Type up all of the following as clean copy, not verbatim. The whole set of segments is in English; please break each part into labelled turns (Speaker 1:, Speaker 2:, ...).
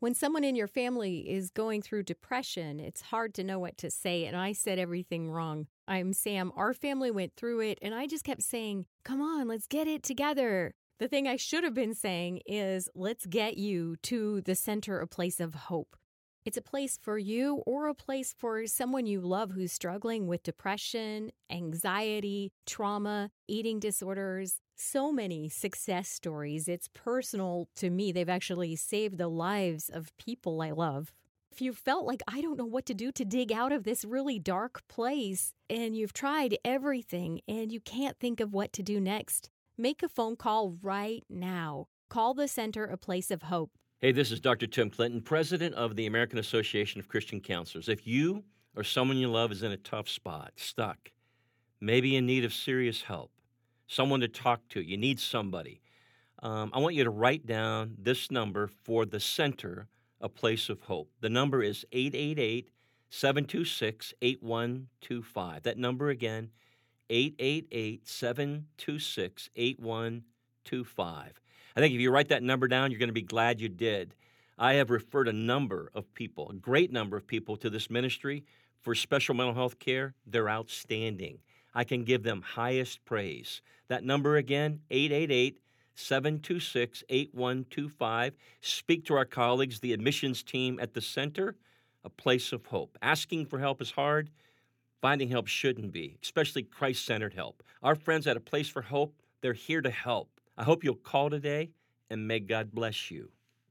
Speaker 1: When someone in your family is going through depression, it's hard to know what to say, and I said everything wrong. I'm Sam. Our family went through it, and I just kept saying, come on, let's get it together. The thing I should have been saying is, let's get you to the center, a place of hope. It's a place for you or a place for someone you love who's struggling with depression, anxiety, trauma, eating disorders. So many success stories. It's personal to me. They've actually saved the lives of people I love. If you felt like I don't know what to do to dig out of this really dark place and you've tried everything and you can't think of what to do next, make a phone call right now. Call the center, a place of hope.
Speaker 2: Hey, this is Dr. Tim Clinton, president of the American Association of Christian Counselors. If you or someone you love is in a tough spot, stuck, maybe in need of serious help, someone to talk to, you need somebody, I want you to write down this number for the center, a place of hope. The number is 888-726-8125. That number again, 888-726-8125. I think if you write that number down, you're going to be glad you did. I have referred a number of people, a great number of people, to this ministry for special mental health care. They're outstanding. I can give them highest praise. That number again, 888-726-8125. Speak to our colleagues, the admissions team at the center, a place of hope. Asking for help is hard. Finding help shouldn't be, especially Christ-centered help. Our friends at A Place for Hope, they're here to help. I hope you'll call today, and may God bless you.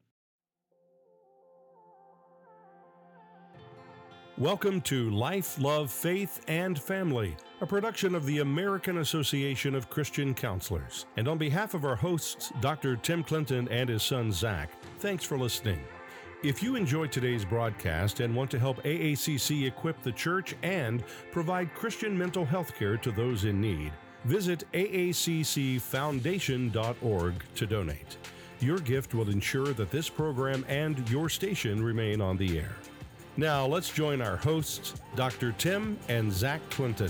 Speaker 3: Welcome to Life, Love, Faith, and Family, a production of the American Association of Christian Counselors. And on behalf of our hosts, Dr. Tim Clinton and his son Zach, thanks for listening. If you enjoyed today's broadcast and want to help AACC equip the church and provide Christian mental health care to those in need, visit aaccfoundation.org to donate. Your gift will ensure that this program and your station remain on the air. Now, let's join our hosts, Dr. Tim and Zach Clinton.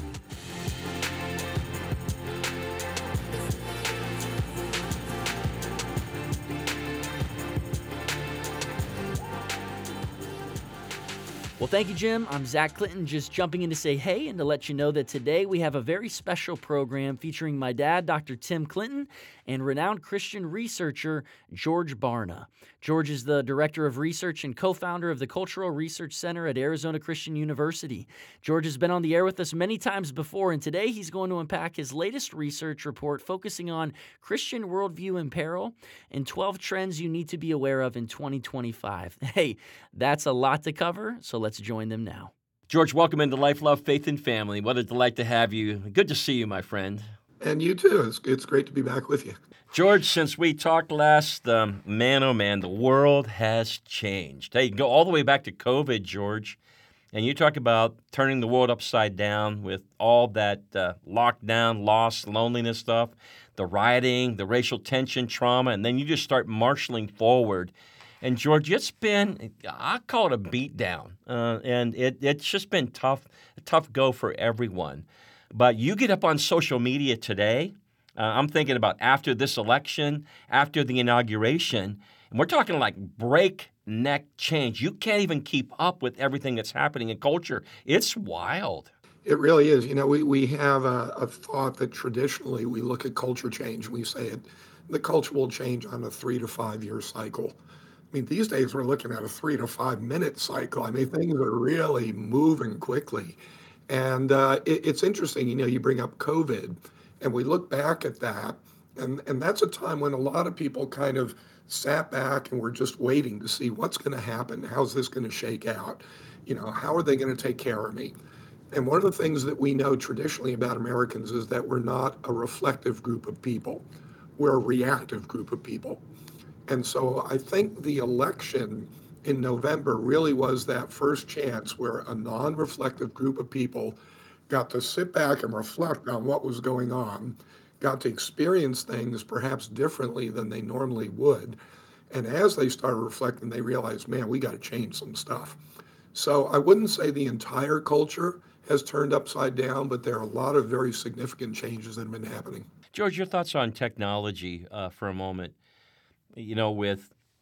Speaker 4: Well, thank you, Jim. I'm Zach Clinton, just jumping in to say hey and to let you know that today we have a very special program featuring my dad, Dr. Tim Clinton, and renowned Christian researcher, George Barna. George is the Director of Research and co-founder of the Cultural Research Center at Arizona Christian University. George has been on the air with us many times before, and today he's going to unpack his latest research report focusing on Christian worldview in peril and 12 trends you need to be aware of in 2025. Hey, that's a lot to cover, so let's join them now.
Speaker 2: George, welcome into Life, Love, Faith, and Family. What a delight to have you. Good to see you, my friend.
Speaker 5: And you too. It's great to be back with you.
Speaker 2: George, since we talked last, man, oh man, the world has changed. Hey, you can go all the way back to COVID, George, and you talk about turning the world upside down with all that lockdown, loss, loneliness stuff, the rioting, the racial tension, trauma, and then you just start marshaling forward. And George, it's been, I call it a beatdown, and it's just been a tough go for everyone. But you get up on social media today, I'm thinking about after this election, after the inauguration, and we're talking like breakneck change. You can't even keep up with everything that's happening in culture. It's wild.
Speaker 5: It really is. You know, we have a thought that traditionally we look at culture change. We say the culture will change on a 3 to 5 year cycle. I mean, these days we're looking at a 3 to 5 minute cycle. I mean, things are really moving quickly. And it's interesting, you know, you bring up COVID, and we look back at that, and that's a time when a lot of people kind of sat back and were just waiting to see what's going to happen. How's this going to shake out? You know, how are they going to take care of me? And one of the things that we know traditionally about Americans is that we're not a reflective group of people. We're a reactive group of people. And so I think the election in November really was that first chance where a non-reflective group of people got to sit back and reflect on what was going on, got to experience things perhaps differently than they normally would. And as they started reflecting, they realized, man, we got to change some stuff. So I wouldn't say the entire culture has turned upside down, but there are a lot of very significant changes that have been happening.
Speaker 2: George, your thoughts on technology for a moment. You know, with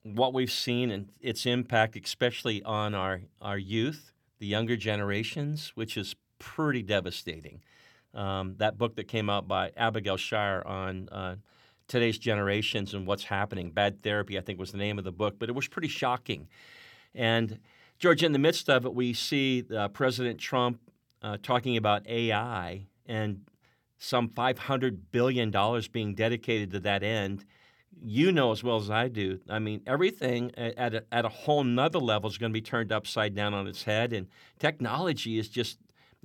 Speaker 2: what we've seen and its impact, especially on our youth, the younger generations, which is pretty devastating. That book that came out by Abigail Shire on today's generations and what's happening, Bad Therapy, I think was the name of the book, but it was pretty shocking. And George, in the midst of it, we see President Trump talking about AI and some $500 billion being dedicated to that end. You know as well as I do, I mean, everything at a whole nother level is going to be turned upside down on its head, and technology is just,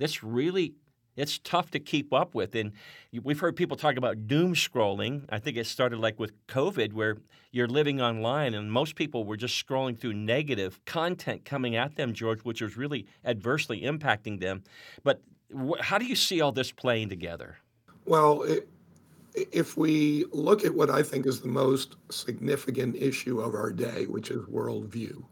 Speaker 2: it's tough to keep up with. And we've heard people talk about doom scrolling. I think it started like with COVID, where you're living online, and most people were just scrolling through negative content coming at them, George, which was really adversely impacting them. But how do you see all this playing together?
Speaker 5: Well, if we look at what I think is the most significant issue of our day, which is worldview,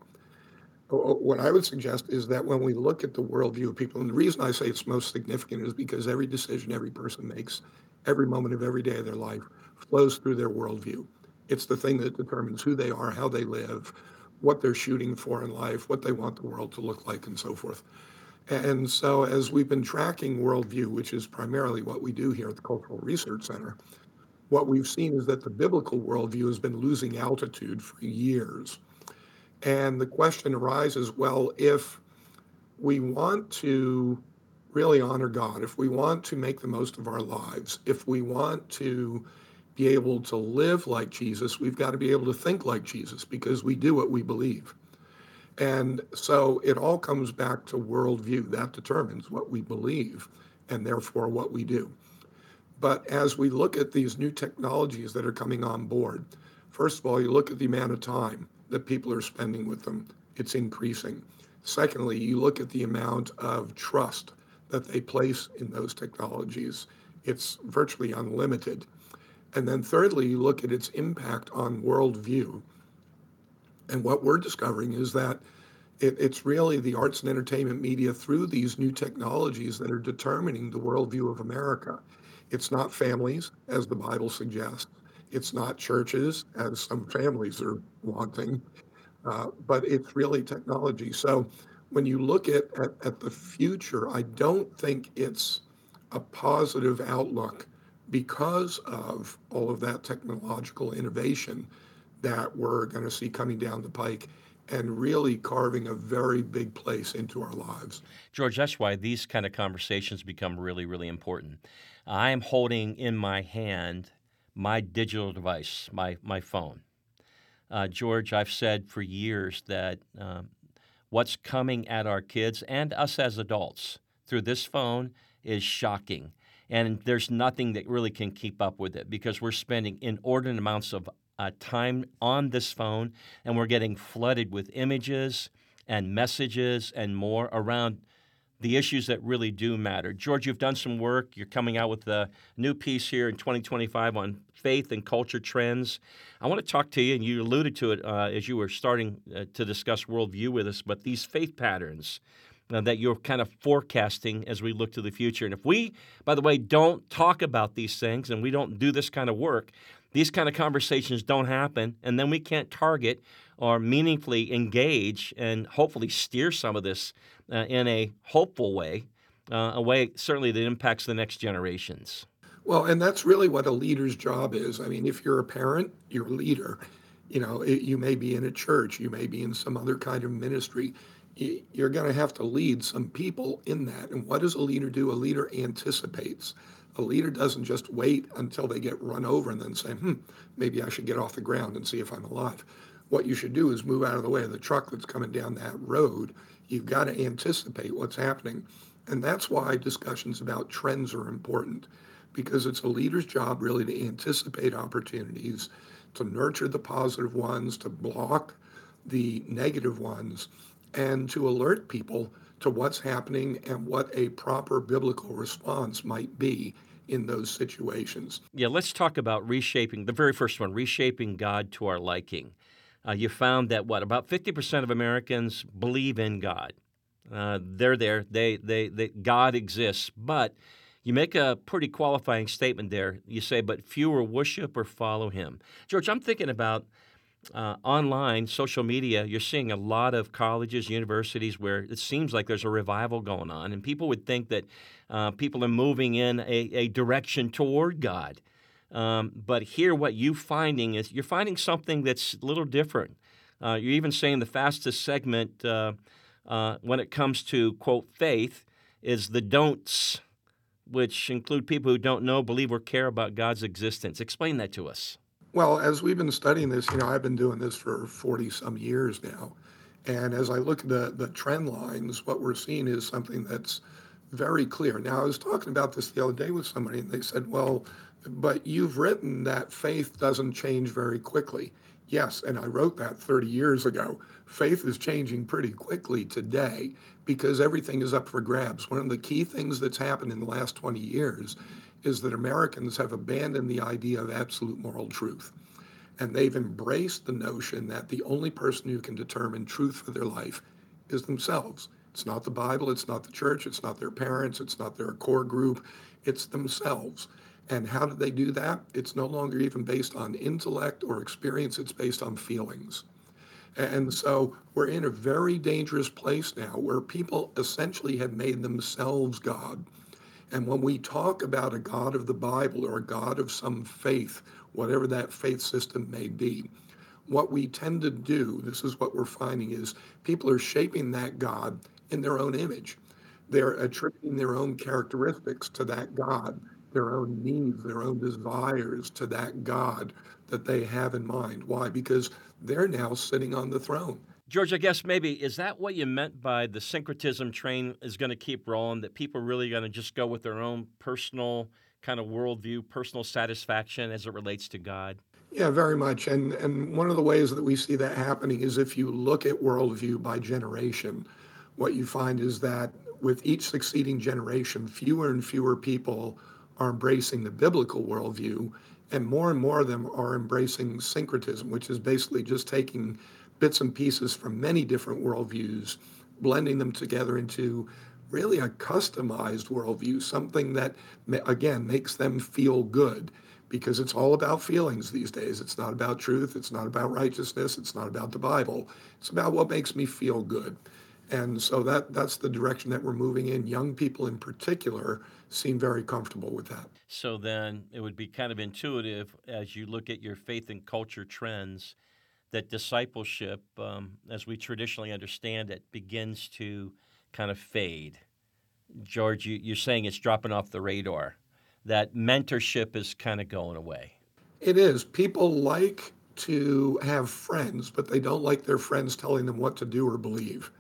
Speaker 5: what I would suggest is that when we look at the worldview of people, and the reason I say it's most significant is because every decision every person makes, every moment of every day of their life, flows through their worldview. It's the thing that determines who they are, how they live, what they're shooting for in life, what they want the world to look like, and so forth. And so as we've been tracking worldview, which is primarily what we do here at the Cultural Research Center, what we've seen is that the biblical worldview has been losing altitude for years. And the question arises, well, if we want to really honor God, if we want to make the most of our lives, if we want to be able to live like Jesus, we've got to be able to think like Jesus, because we do what we believe. And so it all comes back to worldview. That determines what we believe and therefore what we do. But as we look at these new technologies that are coming on board, first of all, you look at the amount of time that people are spending with them, it's increasing. Secondly, you look at the amount of trust that they place in those technologies, it's virtually unlimited. And then thirdly, you look at its impact on worldview. And what we're discovering is that it's really the arts and entertainment media through these new technologies that are determining the worldview of America. It's not families, as the Bible suggests. It's not churches, as some families are wanting, but it's really technology. So when you look at the future, I don't think it's a positive outlook because of all of that technological innovation that we're going to see coming down the pike and really carving a very big place into our lives.
Speaker 2: George, that's why these kind of conversations become really, really important. I am holding in my hand my digital device, my phone. George, I've said for years that what's coming at our kids and us as adults through this phone is shocking. And there's nothing that really can keep up with it because we're spending inordinate amounts of time on this phone, and we're getting flooded with images and messages and more around the issues that really do matter. George, you've done some work. You're coming out with a new piece here in 2025 on faith and culture trends. I want to talk to you, and you alluded to it as you were starting to discuss worldview with us, but these faith patterns that you're kind of forecasting as we look to the future. And if we, by the way, don't talk about these things and we don't do this kind of work, these kind of conversations don't happen, and then we can't target or meaningfully engage and hopefully steer some of this in a hopeful way, a way certainly that impacts the next generations.
Speaker 5: Well, and that's really what a leader's job is. I mean, if you're a parent, you're a leader. You know, you may be in a church, you may be in some other kind of ministry. You're going to have to lead some people in that. And what does a leader do? A leader anticipates. A leader doesn't just wait until they get run over and then say, maybe I should get off the ground and see if I'm alive. What you should do is move out of the way of the truck that's coming down that road. You've got to anticipate what's happening. And that's why discussions about trends are important, because it's a leader's job really to anticipate opportunities, to nurture the positive ones, to block the negative ones, and to alert people to what's happening and what a proper biblical response might be in those situations.
Speaker 2: Yeah, let's talk about reshaping, the very first one, reshaping God to our liking. You found that, about 50% of Americans believe in God. They're there. They God exists. But you make a pretty qualifying statement there. You say, but fewer worship or follow him. George, I'm thinking about online, social media, you're seeing a lot of colleges, universities where it seems like there's a revival going on, and people would think that people are moving in a direction toward God. But here, what you're finding something that's a little different. You're even saying the fastest segment when it comes to, quote, faith is the don'ts, which include people who don't know, believe, or care about God's existence. Explain that to us.
Speaker 5: Well, as we've been studying this, I've been doing this for 40 some years now. And as I look at the trend lines, what we're seeing is something that's very clear. Now, I was talking about this the other day with somebody, and they said, well, but you've written that faith doesn't change very quickly. Yes, and I wrote that 30 years ago. Faith is changing pretty quickly today because everything is up for grabs. One of the key things that's happened in the last 20 years is that Americans have abandoned the idea of absolute moral truth. And they've embraced the notion that the only person who can determine truth for their life is themselves. It's not the Bible, it's not the church, it's not their parents, it's not their core group, it's themselves. And how do they do that? It's no longer even based on intellect or experience, it's based on feelings. And so we're in a very dangerous place now where people essentially have made themselves God. And when we talk about a God of the Bible or a God of some faith, whatever that faith system may be, what we tend to do, this is what we're finding, is people are shaping that God in their own image. They're attributing their own characteristics to that God, their own needs, their own desires to that God that they have in mind. Why? Because they're now sitting on the throne.
Speaker 2: George, I guess maybe, is that what you meant by the syncretism train is going to keep rolling, that people are really going to just go with their own personal kind of worldview, personal satisfaction as it relates to God?
Speaker 5: Yeah, very much. And one of the ways that we see that happening is if you look at worldview by generation, what you find is that with each succeeding generation, fewer and fewer people are embracing the biblical worldview, and more of them are embracing syncretism, which is basically just taking bits and pieces from many different worldviews, blending them together into really a customized worldview, something that, again, makes them feel good because it's all about feelings these days. It's not about truth. It's not about righteousness. It's not about the Bible. It's about what makes me feel good. And so that's the direction that we're moving in. Young people in particular seem very comfortable with that.
Speaker 2: So then it would be kind of intuitive as you look at your faith and culture trends that discipleship, as we traditionally understand it, begins to kind of fade. George, you're saying it's dropping off the radar, that mentorship is kind of going away.
Speaker 5: It is. People like to have friends, but they don't like their friends telling them what to do or believe.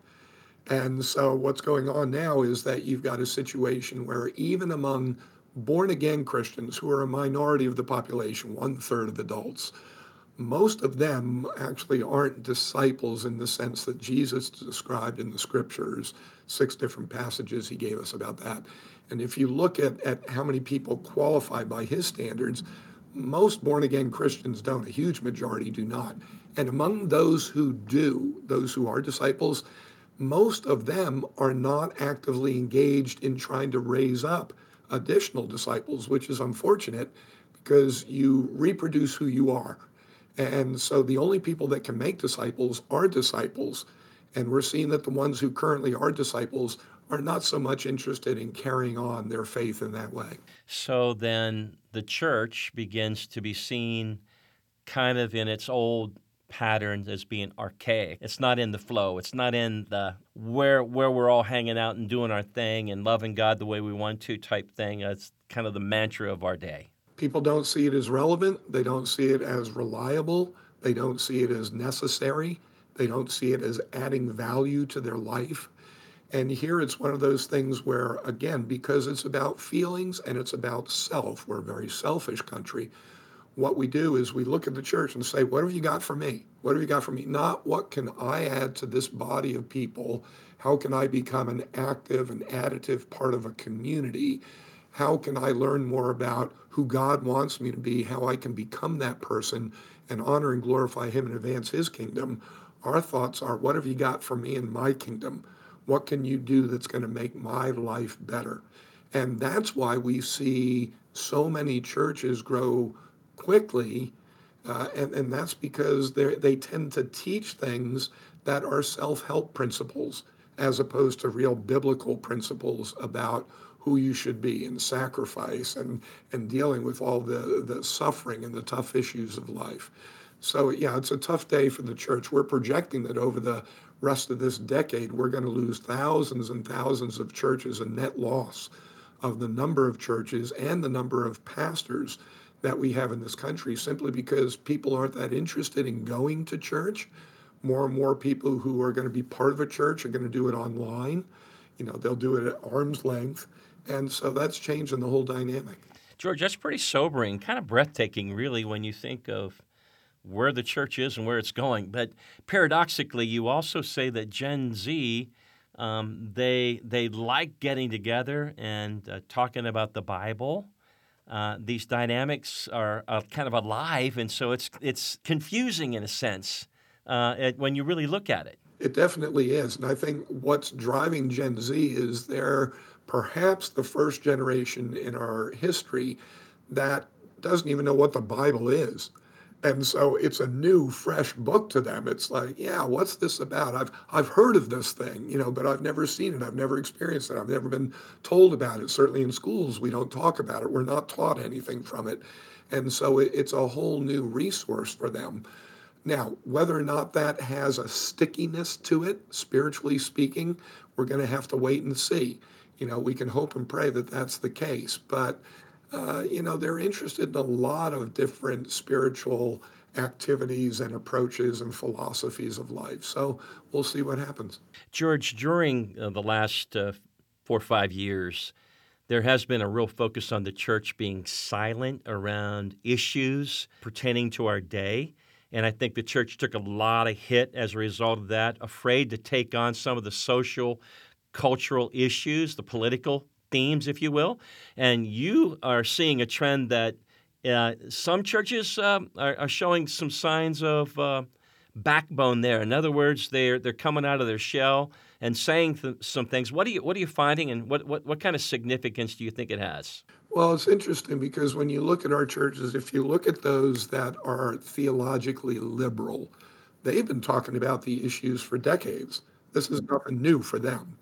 Speaker 5: And so what's going on now is that you've got a situation where even among born again Christians, who are a minority of the population, 1/3 of adults, most of them actually aren't disciples in the sense that Jesus described in the scriptures, 6 different passages he gave us about that. And if you look at how many people qualify by his standards, most born again Christians don't. A huge majority do not. And among those who do, those who are disciples, most of them are not actively engaged in trying to raise up additional disciples, which is unfortunate because you reproduce who you are. And so the only people that can make disciples are disciples. And we're seeing that the ones who currently are disciples are not so much interested in carrying on their faith in that way.
Speaker 2: So then the church begins to be seen kind of in its old patterns as being archaic. It's not in the flow. It's not in the where we're all hanging out and doing our thing and loving God the way we want to type thing. It's kind of the mantra of our day.
Speaker 5: People don't see it as relevant. They don't see it as reliable. They don't see it as necessary. They don't see it as adding value to their life. And here it's one of those things where, again, because it's about feelings and it's about self, we're a very selfish country. What we do is we look at the church and say, what have you got for me? What have you got for me? Not what can I add to this body of people? How can I become an active and additive part of a community? How can I learn more about who God wants me to be, how I can become that person and honor and glorify him and advance his kingdom? Our thoughts are, what have you got for me in my kingdom? What can you do that's going to make my life better? And that's why we see so many churches grow quickly And that's because they tend to teach things that are self-help principles as opposed to real biblical principles about who you should be and sacrifice and dealing with all the suffering and the tough issues of life. So, yeah, it's a tough day for the church. We're projecting that over the rest of this decade, we're going to lose thousands and thousands of churches, a net loss of the number of churches and the number of pastors that we have in this country simply because people aren't that interested in going to church. More and more people who are going to be part of a church are going to do it online. They'll do it at arm's length. And so that's changing the whole dynamic.
Speaker 2: George, that's pretty sobering, kind of breathtaking, really, when you think of where the church is and where it's going. But paradoxically, you also say that Gen Z, they like getting together and talking about the Bible. These dynamics are kind of alive, and so it's confusing in a sense when you really look at it.
Speaker 5: It definitely is. And I think what's driving Gen Z is they're perhaps the first generation in our history that doesn't even know what the Bible is. And so it's a new, fresh book to them. It's like, yeah, what's this about? I've heard of this thing, but I've never seen it. I've never experienced it. I've never been told about it. Certainly in schools, we don't talk about it. We're not taught anything from it. And so it's a whole new resource for them. Now, whether or not that has a stickiness to it, spiritually speaking, we're going to have to wait and see. We can hope and pray that that's the case. But they're interested in a lot of different spiritual activities and approaches and philosophies of life. So we'll see what happens.
Speaker 2: George, during the last 4 or 5 years, there has been a real focus on the church being silent around issues pertaining to our day. And I think the church took a lot of hit as a result of that, afraid to take on some of the social, cultural issues, the political themes, if you will. And you are seeing a trend that some churches are showing some signs of backbone there. In other words, they're coming out of their shell and saying some things. What are you finding, and what kind of significance do you think it has?
Speaker 5: Well, it's interesting because when you look at our churches, if you look at those that are theologically liberal, they've been talking about the issues for decades. This is nothing new for them.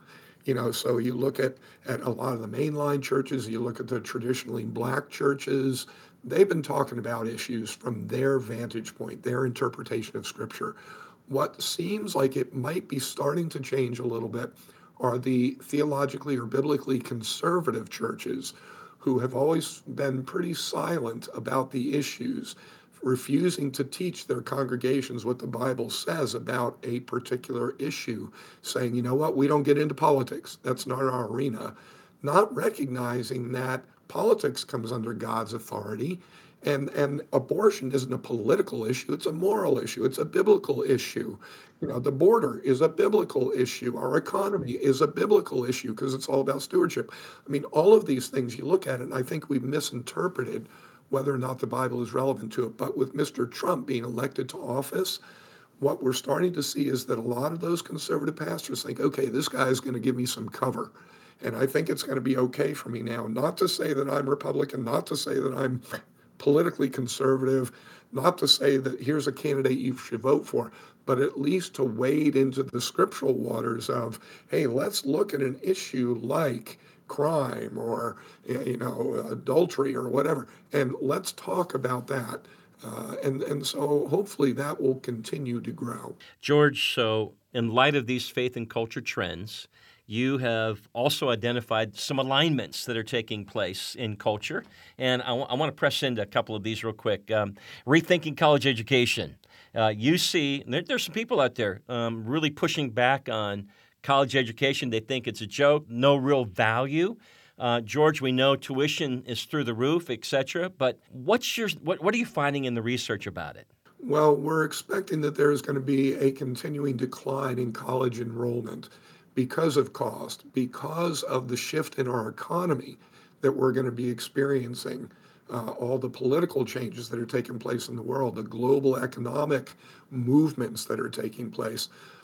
Speaker 5: So you look at a lot of the mainline churches, you look at the traditionally black churches, they've been talking about issues from their vantage point, their interpretation of Scripture. What seems like it might be starting to change a little bit are the theologically or biblically conservative churches who have always been pretty silent about the issues, refusing to teach their congregations what the Bible says about a particular issue, saying, you know what, we don't get into politics. That's not our arena. Not recognizing that politics comes under God's authority, and abortion isn't a political issue, it's a moral issue, it's a biblical issue. The border is a biblical issue. Our economy is a biblical issue because it's all about stewardship. I mean, all of these things, you look at it, and I think we've misinterpreted whether or not the Bible is relevant to it. But with Mr. Trump being elected to office, what we're starting to see is that a lot of those conservative pastors think, okay, this guy is going to give me some cover. And I think it's going to be okay for me now. Not to say that I'm Republican, not to say that I'm politically conservative, not to say that here's a candidate you should vote for, but at least to wade into the scriptural waters of, hey, let's look at an issue like crime or adultery or whatever, and let's talk about that. And so hopefully that will continue to grow.
Speaker 2: George, so in light of these faith and culture trends, you have also identified some alignments that are taking place in culture, and I want to press into a couple of these real quick. Rethinking college education. You see, there's some people out there really pushing back on college education. They think it's a joke, no real value. George, we know tuition is through the roof, et cetera, but what are you finding in the research about it?
Speaker 5: Well, we're expecting that there's going to be a continuing decline in college enrollment because of cost, because of the shift in our economy that we're going to be experiencing, all the political changes that are taking place in the world, the global economic movements that are taking place,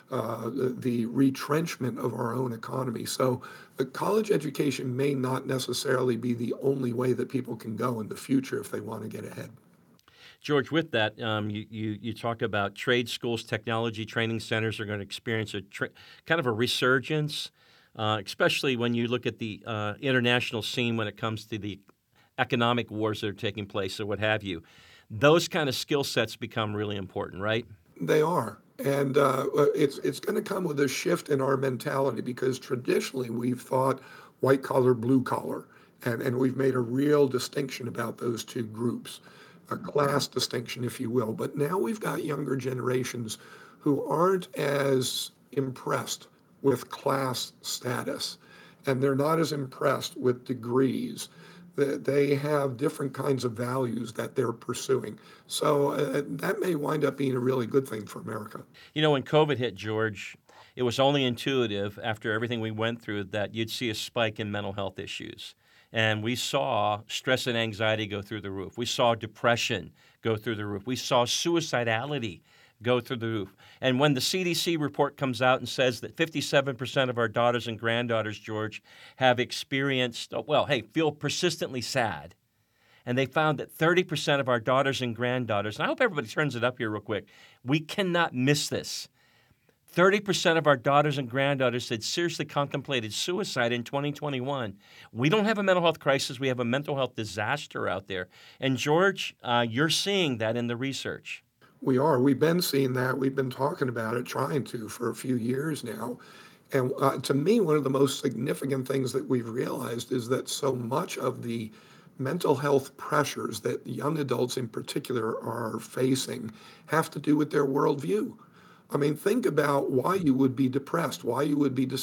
Speaker 5: the retrenchment of our own economy. So the college education may not necessarily be the only way that people can go in the future if they want to get ahead.
Speaker 2: George, with that, you talk about trade schools, technology training centers are going to experience kind of a resurgence, especially when you look at the international scene when it comes to the economic wars that are taking place or what have you. Those kind of skill sets become really important, right?
Speaker 5: They are. And it's going to come with a shift in our mentality because traditionally we've thought white collar, blue collar, and we've made a real distinction about those two groups, a class distinction, if you will. But now we've got younger generations who aren't as impressed with class status, and they're not as impressed with degrees. They have different kinds of values that they're pursuing. So that may wind up being a really good thing for America.
Speaker 2: You know, when COVID hit, George, it was only intuitive after everything we went through that you'd see a spike in mental health issues. And we saw stress and anxiety go through the roof. We saw depression go through the roof. We saw suicidality go through the roof. And when the CDC report comes out and says that 57% of our daughters and granddaughters, George, have experienced, feel persistently sad. And they found that 30% of our daughters and granddaughters, and I hope everybody turns it up here real quick, we cannot miss this. 30% of our daughters and granddaughters had seriously contemplated suicide in 2021. We don't have a mental health crisis. We have a mental health disaster out there. And George, you're seeing that in the research.
Speaker 5: We are. We've been seeing that. We've been talking about it, trying to, for a few years now. And to me, one of the most significant things that we've realized is that so much of the mental health pressures that young adults in particular are facing have to do with their worldview. I mean, think about why you would be depressed, why you would be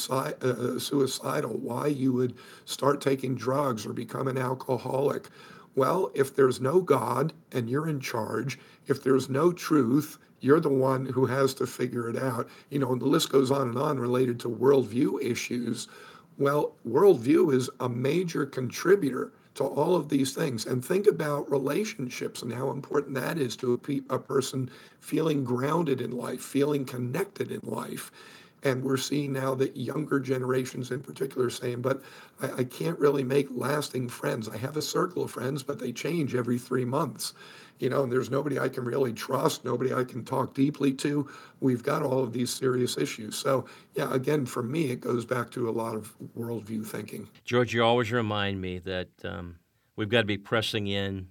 Speaker 5: suicidal, why you would start taking drugs or become an alcoholic. Well, if there's no God and you're in charge, if there's no truth, you're the one who has to figure it out. You know, and the list goes on and on related to worldview issues. Well, worldview is a major contributor to all of these things. And think about relationships and how important that is to a person feeling grounded in life, feeling connected in life. And we're seeing now that younger generations in particular are saying, but I can't really make lasting friends. I have a circle of friends, but they change every 3 months. You know, and there's nobody I can really trust, nobody I can talk deeply to. We've got all of these serious issues. So, yeah, again, for me, it goes back to a lot of worldview thinking.
Speaker 2: George, you always remind me that we've got to be pressing in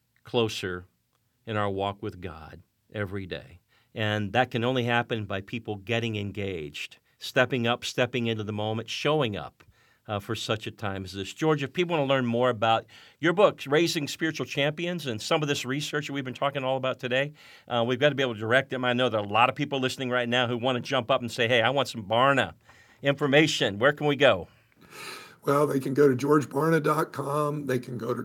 Speaker 2: closer in our walk with God every day. And that can only happen by people getting engaged, stepping up, stepping into the moment, showing up for such a time as this. George, if people want to learn more about your book, Raising Spiritual Champions, and some of this research that we've been talking all about today, we've got to be able to direct them. I know there are a lot of people listening right now who want to jump up and say, hey, I want some Barna information. Where can we go?
Speaker 5: Well, they can go to georgebarna.com. They can go to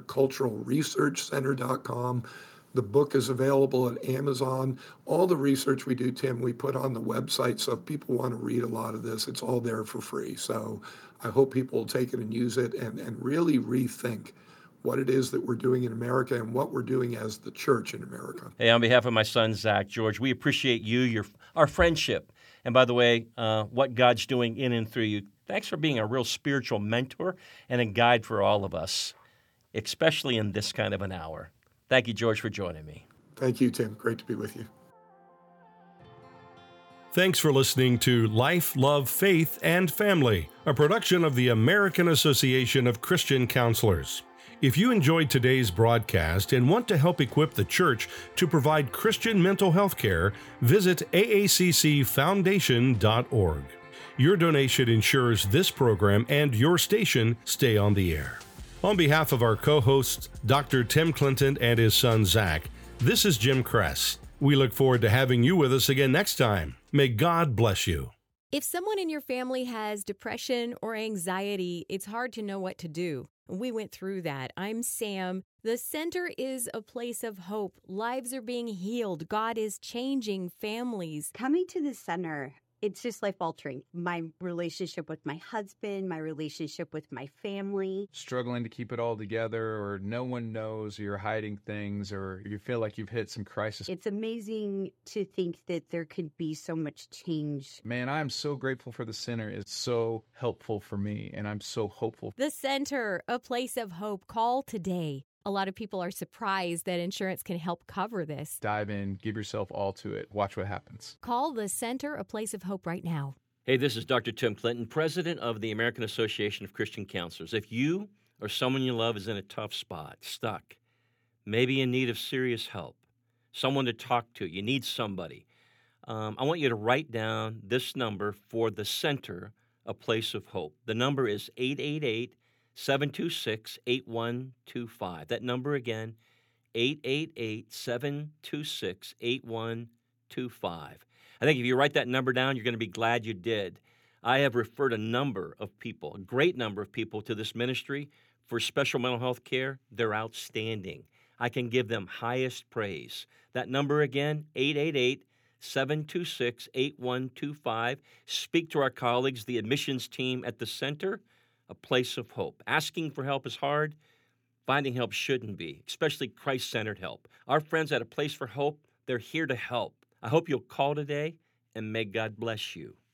Speaker 5: culturalresearchcenter.com. The book is available at Amazon. All the research we do, Tim, we put on the website. So if people want to read a lot of this, it's all there for free. So I hope people will take it and use it and really rethink what it is that we're doing in America and what we're doing as the church in America.
Speaker 2: Hey, on behalf of my son, Zach, George, we appreciate you, our friendship. And by the way, what God's doing in and through you. Thanks for being a real spiritual mentor and a guide for all of us, especially in this kind of an hour. Thank you, George, for joining me.
Speaker 5: Thank you, Tim. Great to be with you.
Speaker 3: Thanks for listening to Life, Love, Faith, and Family, a production of the American Association of Christian Counselors. If you enjoyed today's broadcast and want to help equip the church to provide Christian mental health care, visit aaccfoundation.org. Your donation ensures this program and your station stay on the air. On behalf of our co-hosts, Dr. Tim Clinton and his son Zach, this is Jim Kress. We look forward to having you with us again next time. May God bless you.
Speaker 1: If someone in your family has depression or anxiety, it's hard to know what to do. We went through that. I'm Sam. The center is a place of hope. Lives are being healed. God is changing families.
Speaker 6: Coming to the center, it's just life-altering. My relationship with my husband, my relationship with my family.
Speaker 7: Struggling to keep it all together, or no one knows, or you're hiding things, or you feel like you've hit some crisis.
Speaker 6: It's amazing to think that there could be so much change.
Speaker 7: Man, I'm so grateful for the center. It's so helpful for me, and I'm so hopeful.
Speaker 1: The center, a place of hope. Call today. a lot of people are surprised that insurance can help cover this.
Speaker 7: Dive in, give yourself all to it. Watch what happens.
Speaker 1: Call the Center, A Place of Hope right now.
Speaker 2: Hey, this is Dr. Tim Clinton, president of the American Association of Christian Counselors. If you or someone you love is in a tough spot, stuck, maybe in need of serious help, someone to talk to, you need somebody, I want you to write down this number for the Center, A Place of Hope. The number is 888-726-8125. That number again, 888-726-8125. I think if you write that number down, you're going to be glad you did. I have referred a number of people, a great number of people, to this ministry for special mental health care. They're outstanding. I can give them highest praise. That number again, 888-726-8125. Speak to our colleagues, the admissions team at the Center, A Place of Hope. Asking for help is hard. Finding help shouldn't be, especially Christ-centered help. Our friends at A Place for Hope, they're here to help. I hope you'll call today, and may God bless you.